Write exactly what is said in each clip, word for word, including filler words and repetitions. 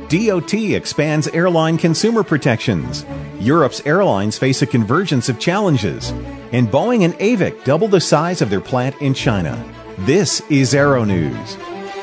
D O T expands airline consumer protections. Europe's airlines face a convergence of challenges. And Boeing and Avic double the size of their plant in China. This is Aero News.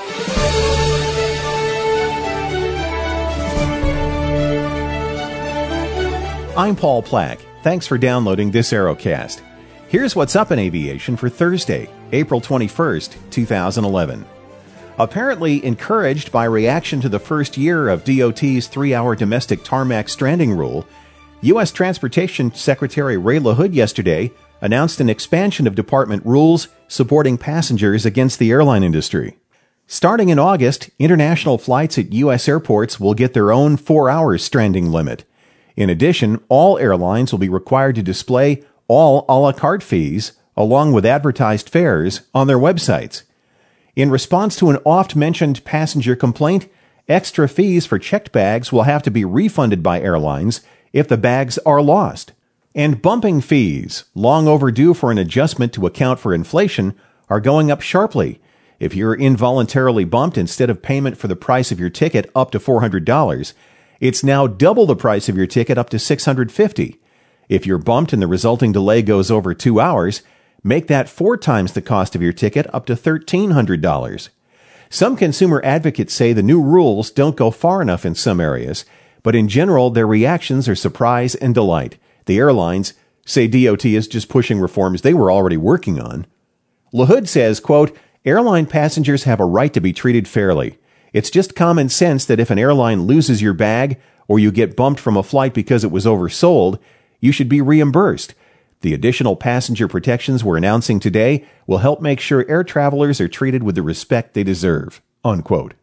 I'm Paul Plack. Thanks for downloading this Aerocast. Here's what's up in aviation for Thursday, April twenty-first, twenty eleven. Apparently encouraged by reaction to the first year of D O T's three-hour domestic tarmac stranding rule, U S Transportation Secretary Ray LaHood yesterday announced an expansion of department rules supporting passengers against the airline industry. Starting in August, international flights at U S airports will get their own four-hour stranding limit. In addition, all airlines will be required to display all a la carte fees, along with advertised fares, on their websites. In response to an oft-mentioned passenger complaint, extra fees for checked bags will have to be refunded by airlines if the bags are lost. And bumping fees, long overdue for an adjustment to account for inflation, are going up sharply. If you're involuntarily bumped instead of payment for the price of your ticket up to four hundred dollars, it's now double the price of your ticket up to six hundred fifty dollars. If you're bumped and the resulting delay goes over two hours, make that four times the cost of your ticket up to thirteen hundred dollars. Some consumer advocates say the new rules don't go far enough in some areas, but in general their reactions are surprise and delight. The airlines say D O T is just pushing reforms they were already working on. LaHood says, quote, "Airline passengers have a right to be treated fairly. It's just common sense that if an airline loses your bag or you get bumped from a flight because it was oversold, you should be reimbursed. The additional passenger protections we're announcing today will help make sure air travelers are treated with the respect they deserve." Unquote.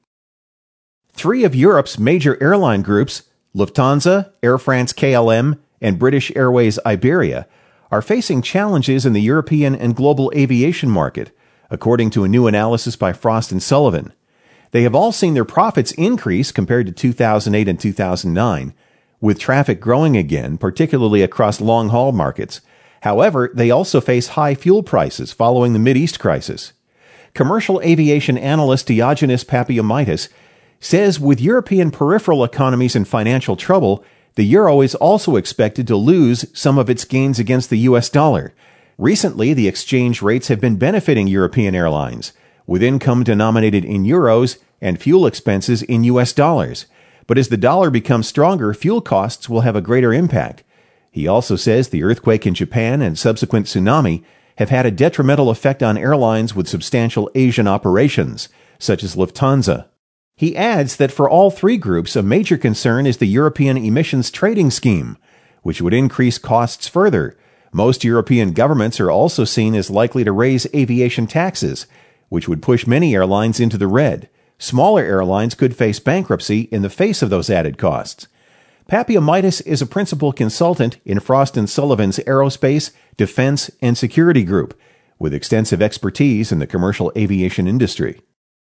Three of Europe's major airline groups, Lufthansa, Air France K L M, and British Airways Iberia, are facing challenges in the European and global aviation market, according to a new analysis by Frost and Sullivan. They have all seen their profits increase compared to two thousand eight and two thousand nine, with traffic growing again, particularly across long-haul markets. However, they also face high fuel prices following the Mideast crisis. Commercial aviation analyst Diogenes Papiomitis says with European peripheral economies in financial trouble, the euro is also expected to lose some of its gains against the U S dollar. Recently, the exchange rates have been benefiting European airlines, with income denominated in euros and fuel expenses in U S dollars. But as the dollar becomes stronger, fuel costs will have a greater impact. He also says the earthquake in Japan and subsequent tsunami have had a detrimental effect on airlines with substantial Asian operations, such as Lufthansa. He adds that for all three groups, a major concern is the European emissions trading scheme, which would increase costs further. Most European governments are also seen as likely to raise aviation taxes, which would push many airlines into the red. Smaller airlines could face bankruptcy in the face of those added costs. Papiomitis is a principal consultant in Frost and Sullivan's Aerospace, Defense, and Security Group, with extensive expertise in the commercial aviation industry.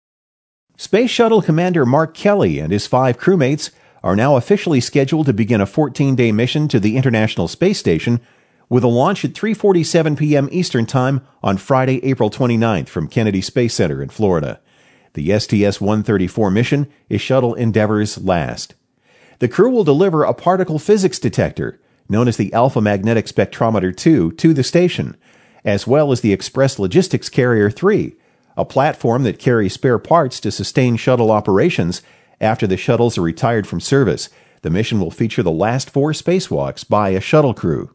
Space Shuttle Commander Mark Kelly and his five crewmates are now officially scheduled to begin a fourteen-day mission to the International Space Station, with a launch at three forty-seven p.m. Eastern Time on Friday, April twenty-ninth from Kennedy Space Center in Florida. The S T S one thirty-four mission is Shuttle Endeavour's last. The crew will deliver a particle physics detector, known as the Alpha Magnetic Spectrometer two, to the station, as well as the Express Logistics Carrier three, a platform that carries spare parts to sustain shuttle operations after the shuttles are retired from service. The mission will feature the last four spacewalks by a shuttle crew.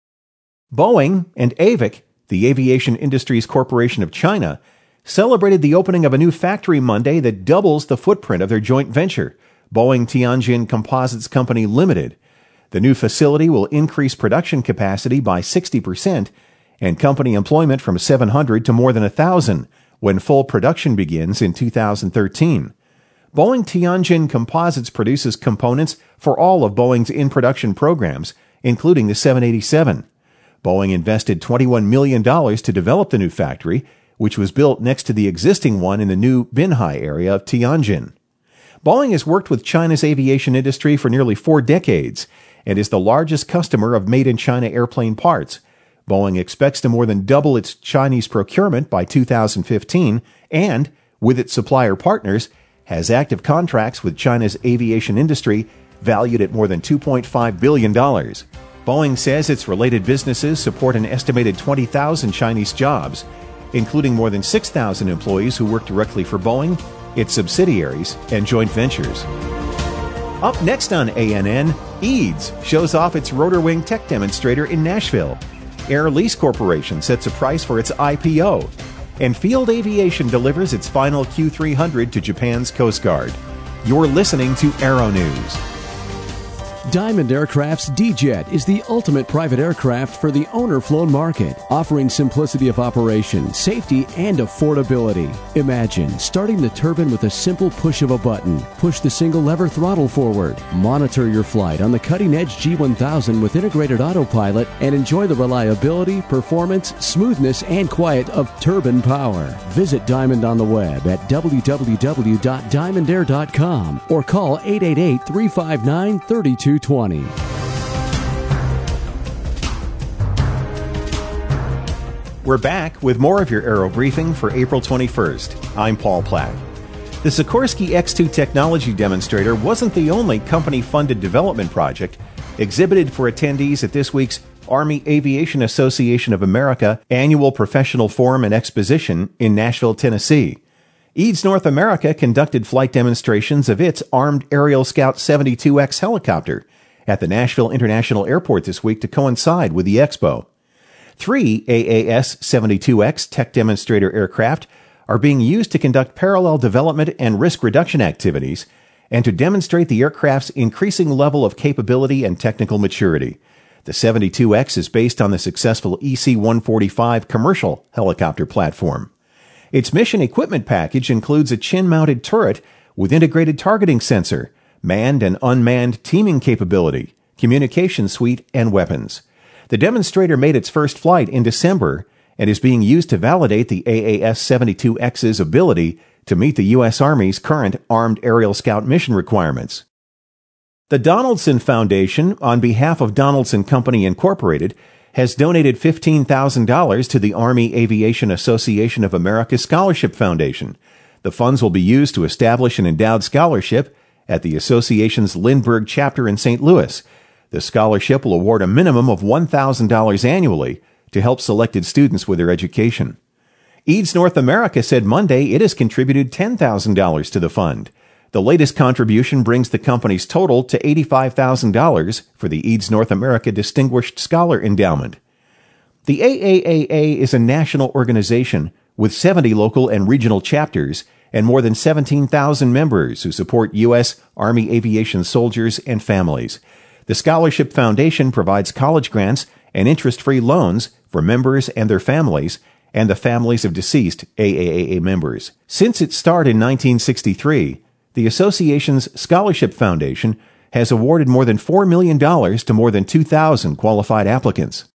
Boeing and Avic, the Aviation Industries Corporation of China, celebrated the opening of a new factory Monday that doubles the footprint of their joint venture, Boeing Tianjin Composites Company Limited. The new facility will increase production capacity by sixty percent and company employment from seven hundred to more than one thousand when full production begins in two thousand thirteen. Boeing Tianjin Composites produces components for all of Boeing's in-production programs, including the seven eighty-seven. Boeing invested twenty-one million dollars to develop the new factory, which was built next to the existing one in the new Binhai area of Tianjin. Boeing has worked with China's aviation industry for nearly four decades and is the largest customer of made-in-China airplane parts. Boeing expects to more than double its Chinese procurement by two thousand fifteen and, with its supplier partners, has active contracts with China's aviation industry valued at more than two point five billion dollars. Boeing says its related businesses support an estimated twenty thousand Chinese jobs, including more than six thousand employees who work directly for Boeing, its subsidiaries, and joint ventures. Up next on A N N, Eads shows off its rotor wing tech demonstrator in Nashville. Air Lease Corporation sets a price for its I P O. And Field Aviation delivers its final Q three hundred to Japan's Coast Guard. You're listening to Aero News. Diamond Aircraft's D-Jet is the ultimate private aircraft for the owner-flown market, offering simplicity of operation, safety, and affordability. Imagine starting the turbine with a simple push of a button. Push the single lever throttle forward. Monitor your flight on the cutting-edge G one thousand with integrated autopilot and enjoy the reliability, performance, smoothness, and quiet of turbine power. Visit Diamond on the web at w w w dot diamond air dot com or call eight eight eight, three five nine, three two twenty. We're back with more of your Aero Briefing for April twenty-first. I'm Paul Plack. The Sikorsky X two technology demonstrator wasn't the only company-funded development project exhibited for attendees at this week's Army Aviation Association of America Annual Professional Forum and Exposition in Nashville, Tennessee. Eads North America conducted flight demonstrations of its Armed Aerial Scout seventy-two X helicopter at the Nashville International Airport this week to coincide with the expo. Three A A S seventy-two X tech demonstrator aircraft are being used to conduct parallel development and risk reduction activities and to demonstrate the aircraft's increasing level of capability and technical maturity. The seventy-two X is based on the successful E C one forty-five commercial helicopter platform. Its mission equipment package includes a chin-mounted turret with integrated targeting sensor, manned and unmanned teaming capability, communication suite, and weapons. The demonstrator made its first flight in December and is being used to validate the A A S seventy-two X's ability to meet the U S Army's current Armed Aerial Scout mission requirements. The Donaldson Foundation, on behalf of Donaldson Company Incorporated, has donated fifteen thousand dollars to the Army Aviation Association of America Scholarship Foundation. The funds will be used to establish an endowed scholarship at the association's Lindbergh chapter in Saint Louis. The scholarship will award a minimum of one thousand dollars annually to help selected students with their education. Eads North America said Monday it has contributed ten thousand dollars to the fund. The latest contribution brings the company's total to eighty-five thousand dollars for the Eads North America Distinguished Scholar Endowment. The A A A A is a national organization with seventy local and regional chapters and more than seventeen thousand members who support U S Army aviation soldiers and families. The Scholarship Foundation provides college grants and interest-free loans for members and their families and the families of deceased A A A A members. Since its start in nineteen sixty-three, the association's Scholarship Foundation has awarded more than four million dollars to more than two thousand qualified applicants.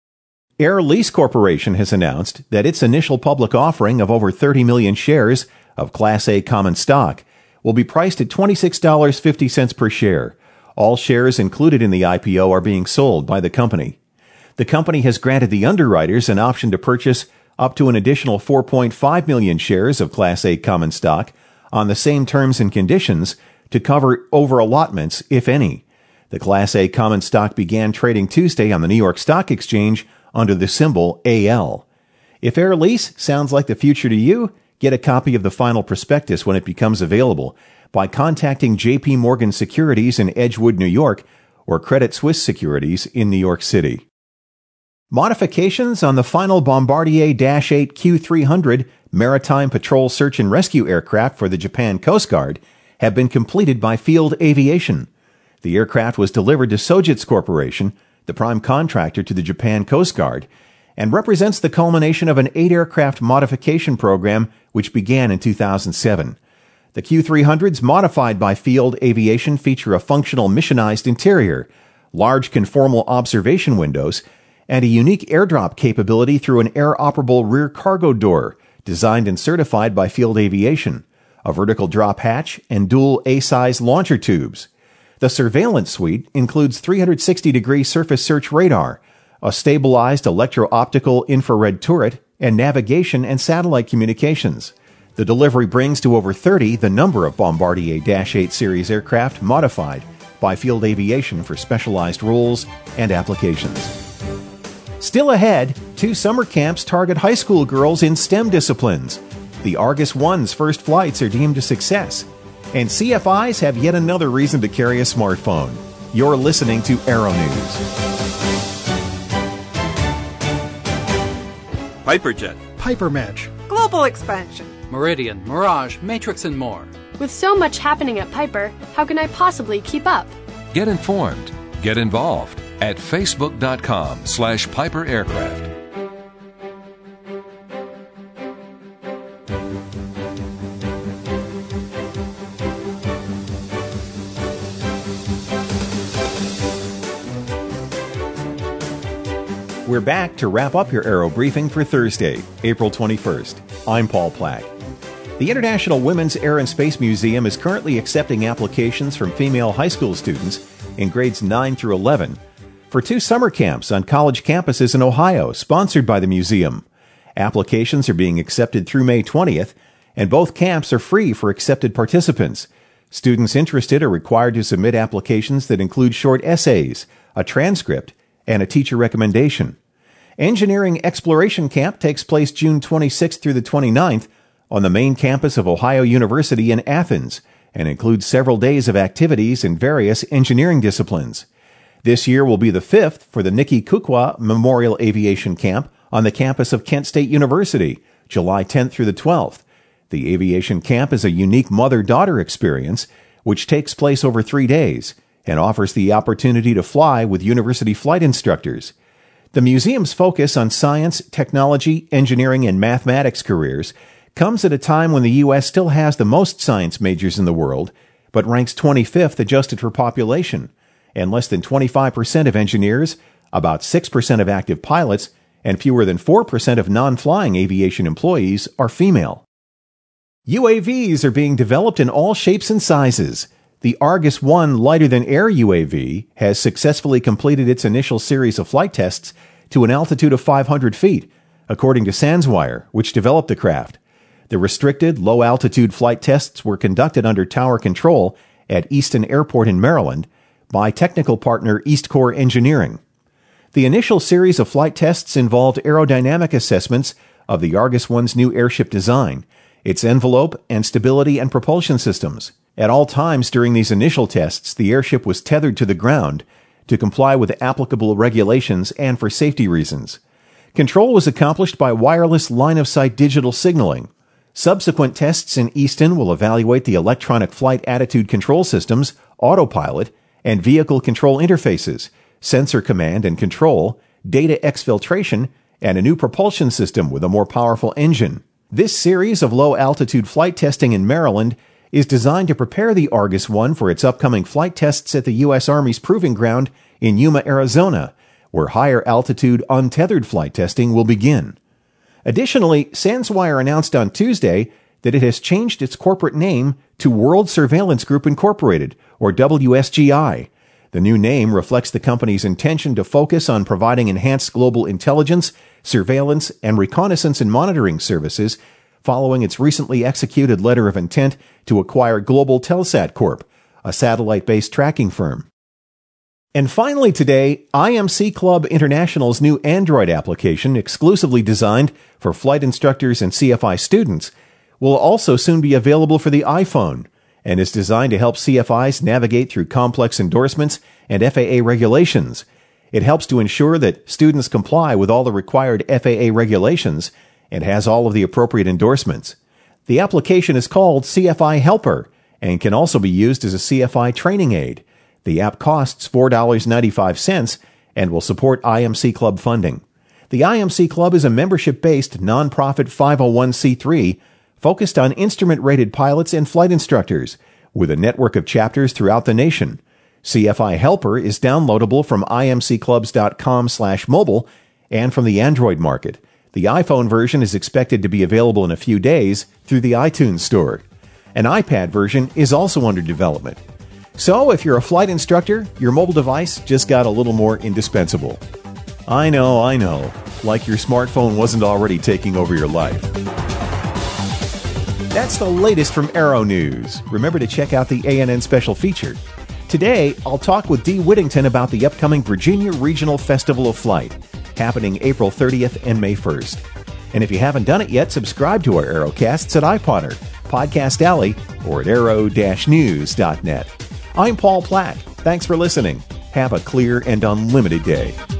Air Lease Corporation has announced that its initial public offering of over thirty million shares of Class A common stock will be priced at twenty-six dollars and fifty cents per share. All shares included in the I P O are being sold by the company. The company has granted the underwriters an option to purchase up to an additional four point five million shares of Class A common stock on the same terms and conditions to cover over-allotments, if any. The Class A common stock began trading Tuesday on the New York Stock Exchange under the symbol A L. If Air Lease sounds like the future to you, get a copy of the final prospectus when it becomes available by contacting J P Morgan Securities in Edgewood, New York, or Credit Suisse Securities in New York City. Modifications on the final Bombardier Dash eight Q three hundred Maritime Patrol Search and Rescue aircraft for the Japan Coast Guard have been completed by Field Aviation. The aircraft was delivered to Sojitz Corporation, the prime contractor to the Japan Coast Guard, and represents the culmination of an eight-aircraft modification program which began in two thousand seven. The Q three hundreds modified by Field Aviation feature a functional missionized interior, large conformal observation windows, and a unique airdrop capability through an air-operable rear cargo door designed and certified by Field Aviation, a vertical drop hatch, and dual A-size launcher tubes. The surveillance suite includes three hundred sixty degree surface search radar, a stabilized electro-optical infrared turret, and navigation and satellite communications. The delivery brings to over thirty the number of Bombardier Dash eight series aircraft modified by Field Aviation for specialized roles and applications. Still ahead, two summer camps target high school girls in STEM disciplines. The Argus One's first flights are deemed a success. And C F Is have yet another reason to carry a smartphone. You're listening to Aero News. Piperjet, Pipermatch, Global Expansion, Meridian, Mirage, Matrix, and more. With so much happening at Piper, how can I possibly keep up? Get informed. Get involved at facebook.com slash Piper Aircraft. We're back to wrap up your Aero Briefing for Thursday, April twenty-first. I'm Paul Plack. The International Women's Air and Space Museum is currently accepting applications from female high school students in grades nine through eleven for two summer camps on college campuses in Ohio, sponsored by the museum. Applications are being accepted through May twentieth, and both camps are free for accepted participants. Students interested are required to submit applications that include short essays, a transcript, and a teacher recommendation. Engineering Exploration Camp takes place June twenty-sixth through the twenty-ninth on the main campus of Ohio University in Athens and includes several days of activities in various engineering disciplines. This year will be the fifth for the Nikki Kukwa Memorial Aviation Camp on the campus of Kent State University, July tenth through the twelfth. The aviation camp is a unique mother-daughter experience which takes place over three days and offers the opportunity to fly with university flight instructors. The museum's focus on science, technology, engineering, and mathematics careers comes at a time when the U S still has the most science majors in the world, but ranks twenty-fifth adjusted for population, and less than twenty-five percent of engineers, about six percent of active pilots, and fewer than four percent of non-flying aviation employees are female. U A Vs are being developed in all shapes and sizes. The Argus One lighter-than-air U A V has successfully completed its initial series of flight tests to an altitude of five hundred feet, according to SansWire, which developed the craft. The restricted, low-altitude flight tests were conducted under tower control at Easton Airport in Maryland by technical partner EastCore Engineering. The initial series of flight tests involved aerodynamic assessments of the Argus One's new airship design, its envelope, and stability and propulsion systems. At all times during these initial tests, the airship was tethered to the ground to comply with applicable regulations and for safety reasons. Control was accomplished by wireless line-of-sight digital signaling. Subsequent tests in Easton will evaluate the electronic flight attitude control systems, autopilot, and vehicle control interfaces, sensor command and control, data exfiltration, and a new propulsion system with a more powerful engine. This series of low-altitude flight testing in Maryland is designed to prepare the Argus One for its upcoming flight tests at the U S Army's Proving Ground in Yuma, Arizona, where higher-altitude untethered flight testing will begin. Additionally, SansWire announced on Tuesday that it has changed its corporate name to World Surveillance Group Incorporated, or W S G I. The new name reflects the company's intention to focus on providing enhanced global intelligence, surveillance, and reconnaissance and monitoring services following its recently executed letter of intent to acquire Global Telsat Corp, a satellite-based tracking firm. And finally today, I M C Club International's new Android application, exclusively designed for flight instructors and C F I students, will also soon be available for the iPhone and is designed to help C F Is navigate through complex endorsements and F A A regulations. It helps to ensure that students comply with all the required F A A regulations and has all of the appropriate endorsements. The application is called C F I Helper and can also be used as a C F I training aid. The app costs four dollars and ninety-five cents and will support I M C Club funding. The I M C Club is a membership-based nonprofit five oh one c three focused on instrument-rated pilots and flight instructors with a network of chapters throughout the nation. C F I Helper is downloadable from imcclubs.com slash mobile and from the Android market. The iPhone version is expected to be available in a few days through the iTunes Store. An iPad version is also under development. So, if you're a flight instructor, your mobile device just got a little more indispensable. I know, I know, like your smartphone wasn't already taking over your life. That's the latest from Aero News. Remember to check out the A N N special feature. Today, I'll talk with Dee Whittington about the upcoming Virginia Regional Festival of Flight, happening April thirtieth and May first. And if you haven't done it yet, subscribe to our Aerocasts at iPodder, Podcast Alley, or at aero dash news dot net. I'm Paul Plack. Thanks for listening. Have a clear and unlimited day.